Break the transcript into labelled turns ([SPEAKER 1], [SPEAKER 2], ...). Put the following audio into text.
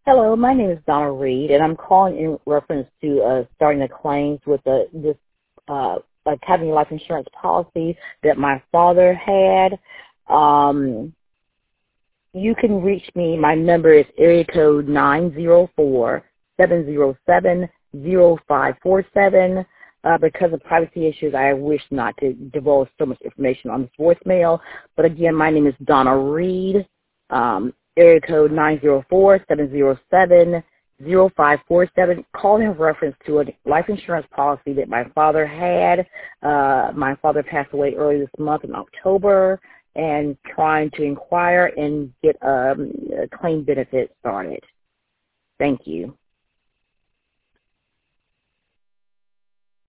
[SPEAKER 1] Hello, my name is Donna Reed, and I'm calling in reference to starting the claims with this having a life insurance policy that my father had. You can reach me. My number is area code 904-707-0547. Because of privacy issues, I wish not to divulge so much information on this voicemail. But again, my name is Donna Reed. Area code 904-707-0547. Call in reference to a life insurance policy that my father had. My father passed away early this month in October, and trying to inquire and get a claim benefit started. Thank you.